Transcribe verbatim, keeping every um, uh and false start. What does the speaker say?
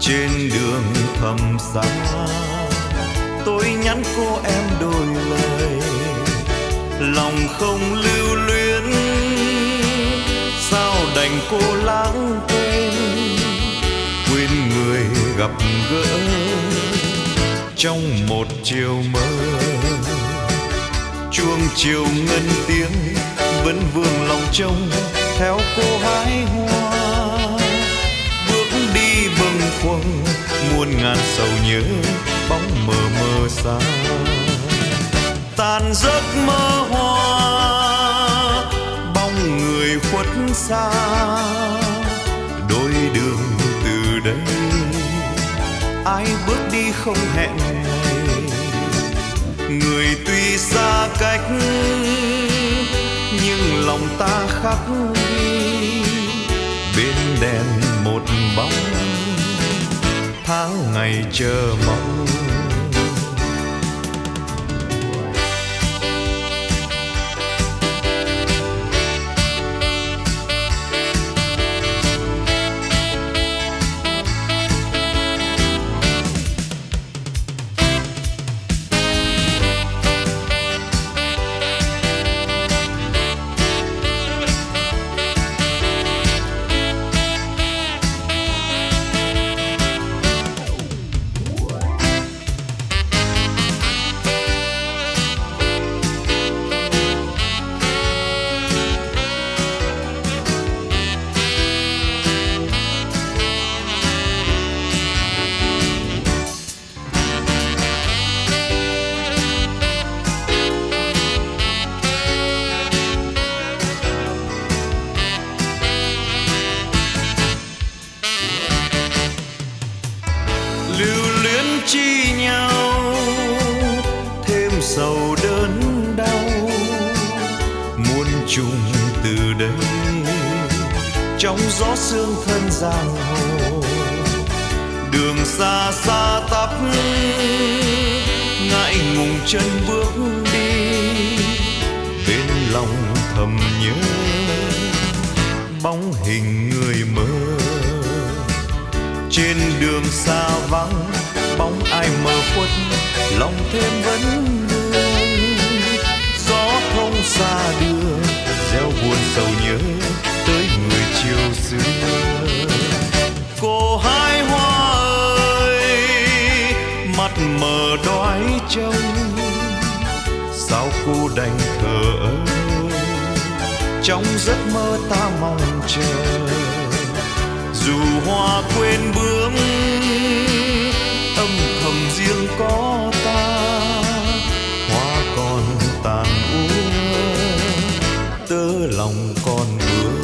trên đường thầm xa tôi nhắn cô em đôi lời, lòng không lưu luyến sao đành cô lãng quên, quên người gặp gỡ trong một chiều mơ. Chuông chiều ngân tiếng vẫn vương lòng trông theo cô hái hoa, bước đi bâng khuâng muôn ngàn sầu nhớ bóng mờ mờ xa. Tàn giấc mơ hoa bóng người khuất xa, đôi đường từ đây ai bước đi không hẹn ngày, người tuy xa cách nhưng lòng ta khắc ghi bên đèn một bóng tháng ngày chờ mong. Lưu luyến chi nhau thêm sầu đớn đau, muôn trùng từ đây trong gió sương thân giang hồ. Đường xa xa tắp ngại ngùng chân bước đi, bên lòng thầm nhớ bóng hình người mơ. Trên đường xa vắng bóng ai mờ khuất, lòng thêm vấn vương. Gió thông xa đưa gieo buồn sầu nhớ tới người chiều xưa. Cô hái hoa ơi mắt mờ đói trông, sao cô đành thờ ơ trong giấc mơ ta mong chờ. Dù hoa quên bướm âm thầm riêng có ta, hoa còn tàn úa tơ lòng còn vương.